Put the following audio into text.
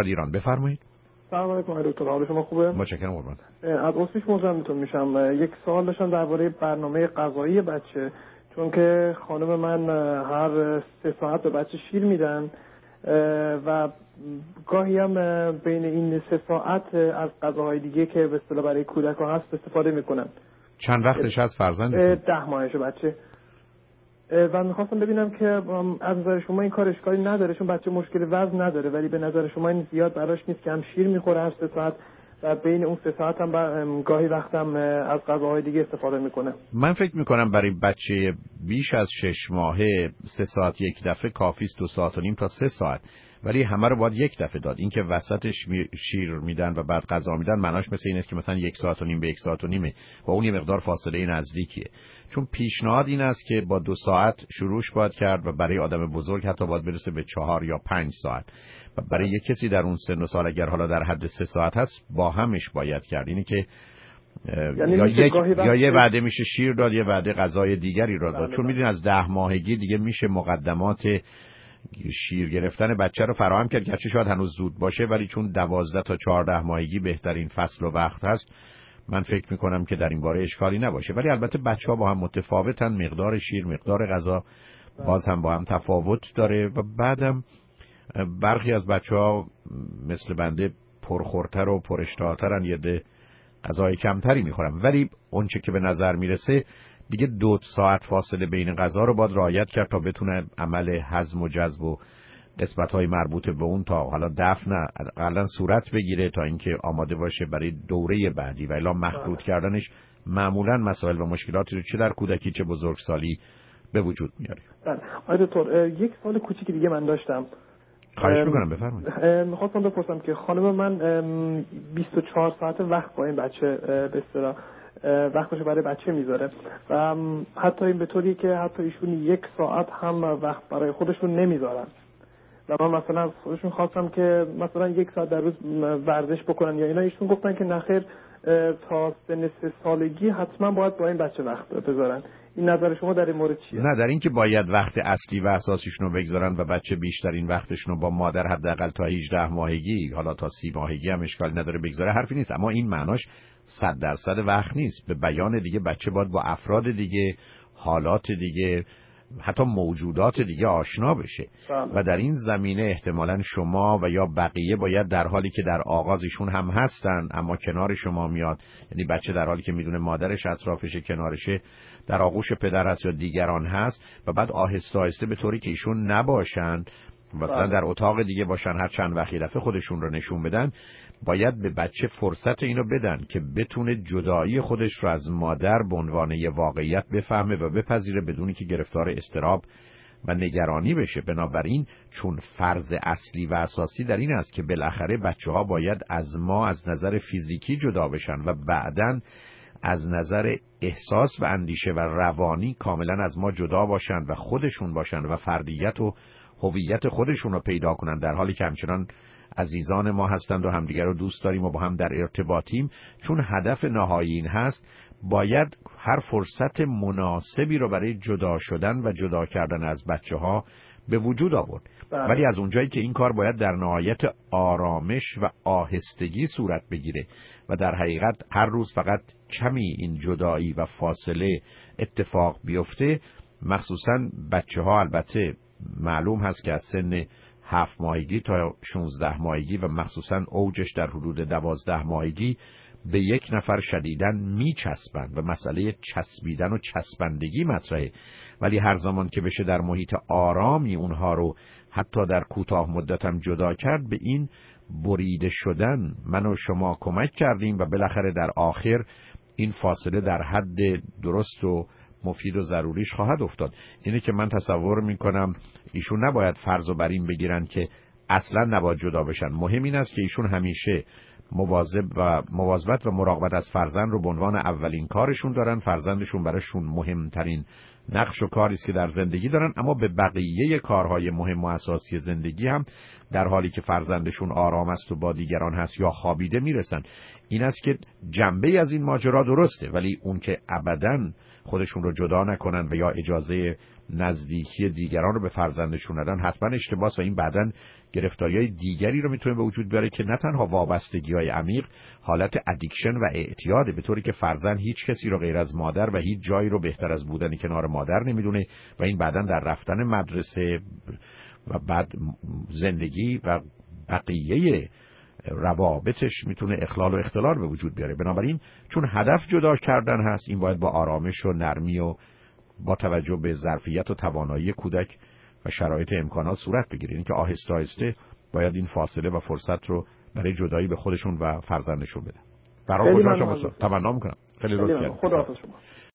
میخواد ایران. بفرمایید. سلام علیکم دکتر، حال شما خوبه؟ متشکرم قربان. از اتریش مزاحمتون میشم. یک سوال داشتم درباره برنامه غذایی بچه، چون که خانم من هر 3 ساعت به بچه شیر میدن و گاهی هم بین این 3 ساعت از غذاهای دیگه که به اصطلاح برای کودک‌ها هست استفاده میکنن. چند وقتش از فرزند؟ 10 ماهشه بچه. و میخواستم ببینم که از نظر شما این کار اشکالی نداره، چون بچه مشکل وزن نداره، ولی به نظر شما این زیاد براش نیست که هم شیر میخوره هر 3 ساعت و بین اون 3 ساعت هم گاهی وقتم از غذاهای دیگه استفاده میکنه؟ من فکر میکنم برای بچه بیش از 6 ماهه 3 ساعت یک دفعه کافیست، 2 ساعت و نیم تا 3 ساعت، ولی همه رو باید یک دفعه داد. این که وسطش شیر میدن و بعد غذا میدن معناش مثل اینه که مثلا 1 ساعت و نیم به 1 ساعت و نیمه و اون یه مقدار فاصله نزدیکیه. چون پیشنهاد این است که با 2 ساعت شروعش باید کرد و برای آدم بزرگ حتی باید برسه به 4 یا 5 ساعت و برای یک کسی در اون سن و سال اگر حالا در حد 3 ساعت هست با همش باید کرد. اینی که یا یه وعده میشه شیر داد، یه وعده غذای دیگری را داد. چون میدونید از 10 ماهگی دیگه میشه مقدمات شیر گرفتن بچه رو فراهم کرد، گرچه شاید هنوز زود باشه، ولی چون 12 تا 14 ماهگی بهترین فصل و وقت هست، من فکر میکنم که در این باره اشکالی نباشه. ولی البته بچه‌ها با هم متفاوتن، مقدار شیر، مقدار غذا باز هم با هم تفاوت داره و بعدم برخی از بچه‌ها مثل بنده پرخورتر و پراشتهاترن، یه ده غذای کمتری میخورن، ولی اونچه که به نظر میرسه دیگه 2 ساعت فاصله بین غذا رو باید رعایت کرد تا بتونه عمل هضم و جذب و قسمت‌های مربوط به اون تا حالا دفن اقلاً صورت بگیره تا اینکه آماده باشه برای دوره بعدی، و الا مخلوط کردنش معمولاً مسائل و مشکلاتی رو چه در کودکی چه بزرگسالی به وجود میاره. بله آقای دکتر، یک سوال کوچیک دیگه من داشتم. خواهش میکنم بفرمایید. میخواستم بپرسم که خانم من 24 ساعت وقت با این بچه به اصطلاح وقتش برای بچه میذاره و حتی این به طوری که حتی ایشون 1 ساعت هم وقت برای خودشون نمیذارن و من مثلا از خودشون خواستم که مثلا 1 ساعت در روز ورزش بکنن یا اینا، ایشون گفتن که نخیر تا سن 3 سالگی حتما باید با این بچه وقت بذارن. این نظر شما در این مورد چیه؟ نه، در این که باید وقت اصلی و اساسیشون رو بگذارن و بچه بیشترین وقتشون رو با مادر حداقل تا 18 ماهگی، حالا تا 30 ماهگی هم اشکال نداره بگذاره، حرفی نیست، اما این معناش 100% وقت نیست. به بیان دیگه بچه باید با افراد دیگه، حالات دیگه، حتی موجودات دیگه آشنا بشه و در این زمینه احتمالاً شما و یا بقیه باید در حالی که در آغاز ایشون هم هستن اما کنار شما میاد، یعنی بچه در حالی که میدونه مادرش اطرافشه، کنارشه، در آغوش پدر هست یا دیگران هست، و بعد آهسته آهسته به طوری که ایشون نباشن، مثلا در اتاق دیگه باشن، هر چند وقت یه دفعه خودشون رو نشون بدن، باید به بچه فرصت اینو بدن که بتونه جدایی خودش رو از مادر به عنوان یه واقعیت بفهمه و بپذیره بدونی که گرفتار اضطراب و نگرانی بشه. بنابراین چون فرض اصلی و اساسی در این است که بالاخره بچه‌ها باید از ما از نظر فیزیکی جدا بشن و بعداً از نظر احساس و اندیشه و روانی کاملا از ما جدا باشن و خودشون باشن و فردیت و هویت خودشون رو پیدا کنن، در حالی که همچنان عزیزان ما هستند و همدیگر رو دوست داریم و با هم در ارتباطیم. چون هدف نهایی این هست، باید هر فرصت مناسبی رو برای جدا شدن و جدا کردن از بچه ها به وجود آورد. ولی از اونجایی که این کار باید در نهایت آرامش و آهستگی صورت بگیره و در حقیقت هر روز فقط کمی این جدایی و فاصله اتفاق بیفته، مخصوصاً بچه ها البته معلوم هست که از سن 7 ماهگی تا 16 ماهگی و مخصوصاً اوجش در حدود 12 ماهگی به یک نفر شدیداً میچسبند و مسئله چسبیدن و چسبندگی مطرحه. ولی هر زمان که بشه در محیط آرامی اونها رو حتی در کوتاه مدت هم جدا کرد، به این بریده شدن من و شما کمک کردیم و بالاخره در آخر این فاصله در حد درست و مفید و ضروریش خواهد افتاد. اینه که من تصور میکنم ایشون نباید فرض و بر این بگیرن که اصلا نباید جدا بشن. مهم این است که ایشون همیشه مواظبت و مراقبت از فرزند رو به عنوان اولین کارشون دارن. فرزندشون براشون مهمترین نقش و کاری است که در زندگی دارن، اما به بقیه کارهای مهم و اساسی زندگی هم در حالی که فرزندشون آرام است و با دیگران هست یا خوابیده میرسن. این است که جنبه از این ماجرا درسته، ولی اون که ابداً خودشون رو جدا نکنن و یا اجازه نزدیکی دیگران رو به فرزندشون ندن حتما اشتباهه و این بعداً گرفتاری‌های دیگری رو میتونه به وجود بیاره که نه تنها وابستگی‌های عمیق، حالت ادیکشن و اعتیاده، به طوری که فرزند هیچ کسی رو غیر از مادر و هیچ جایی رو بهتر از بودن کنار مادر نمیدونه و این بعداً در رفتن مدرسه و بعد زندگی و بقیه روابطش میتونه اخلال و اختلال به وجود بیاره. بنابراین چون هدف جدا کردن هست، این باید با آرامش و نرمی و با توجه به ظرفیت و توانایی کودک و شرایط امکانات صورت بگیره. این که آهسته آهسته باید این فاصله و فرصت رو برای جدایی به خودشون و فرزندشون بده. برای خودشون تمنا میکنم. خیلی لطف کردید. خداحافظ شما.